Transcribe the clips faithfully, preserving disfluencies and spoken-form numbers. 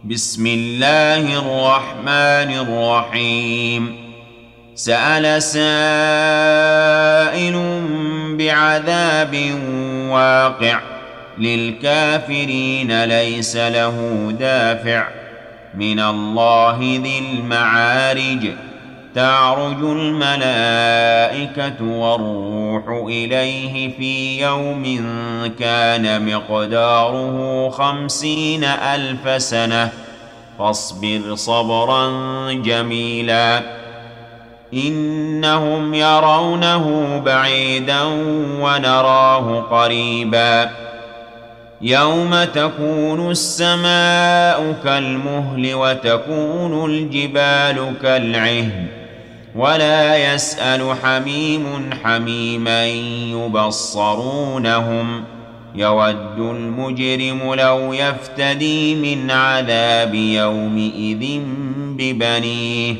بسم الله الرحمن الرحيم سأل سائل بعذاب واقع للكافرين ليس له دافع من الله ذي المعارج تعرج الملائكة والروح إليه في يوم كان مقداره خمسين ألف سنة فاصبر صبرا جميلا إنهم يرونه بعيدا ونراه قريبا يوم تكون السماء كالمهل وتكون الجبال كالعهن ولا يسأل حميم حميما يبصرونهم يود المجرم لو يفتدي من عذاب يومئذ ببنيه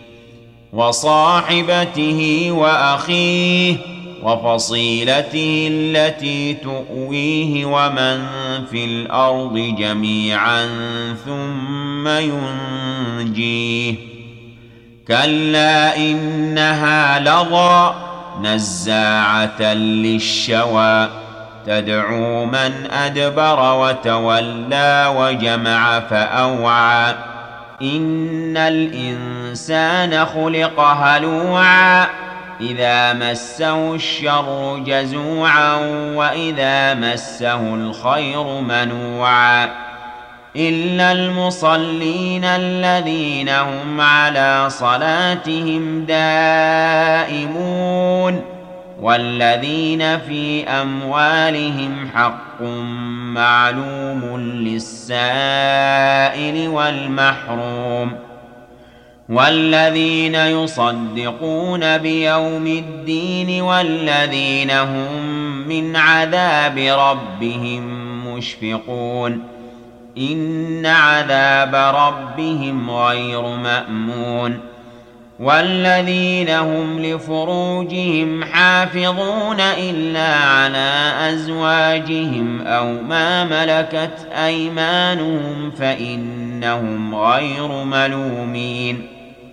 وصاحبته وأخيه وفصيلته التي تؤويه ومن في الأرض جميعا ثم ينجيه كلا إنها لظى نزاعة للشوى تدعو من أدبر وتولى وجمع فأوعى إن الإنسان خلق هلوعا إذا مسه الشر جزوعا وإذا مسه الخير منوعا إلا المصلين الذين هم على صلاتهم دائمون والذين في أموالهم حق معلوم للسائل والمحروم والذين يصدقون بيوم الدين والذين هم من عذاب ربهم مشفقون إن عذاب ربهم غير مأمون والذين هم لفروجهم حافظون إلا على أزواجهم أو ما ملكت أيمانهم فإنهم غير ملومين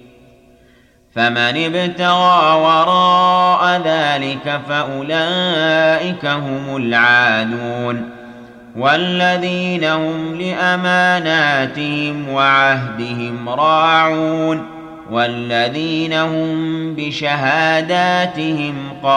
فمن ابتغى وراء ذلك فأولئك هم العادون والذين هم لأماناتهم وعهدهم راعون والذين هم بشهاداتهم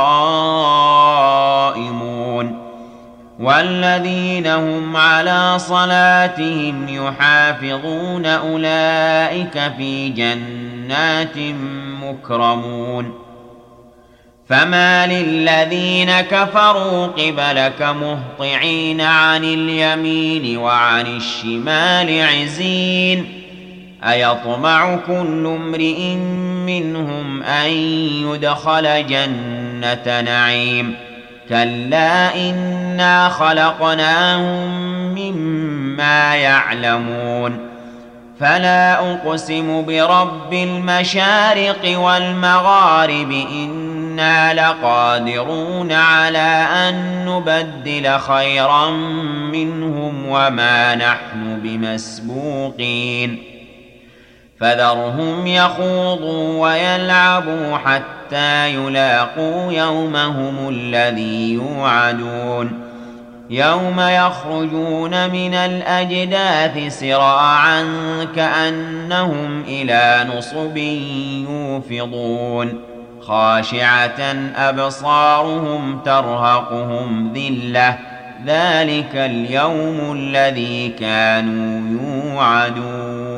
قائمون والذين هم على صلاتهم يحافظون أولئك في جنات مكرمون فما للذين كفروا قبلك مهطعين عن اليمين وعن الشمال عزين أيطمع كل امرئ منهم أن يدخل جنة نعيم كلا إنا خلقناهم مما يعلمون فلا أقسم برب المشارق والمغارب إنا لقادرون على أن نبدل خيرا منهم وما نحن بمسبوقين فذرهم يخوضوا ويلعبوا حتى يلاقوا يومهم الذي يوعدون يوم يخرجون من الأجداث سراعا كأنهم إلى نصب يوفضون خاشعة أبصارهم ترهقهم ذلة ذلك اليوم الذي كانوا يوعدون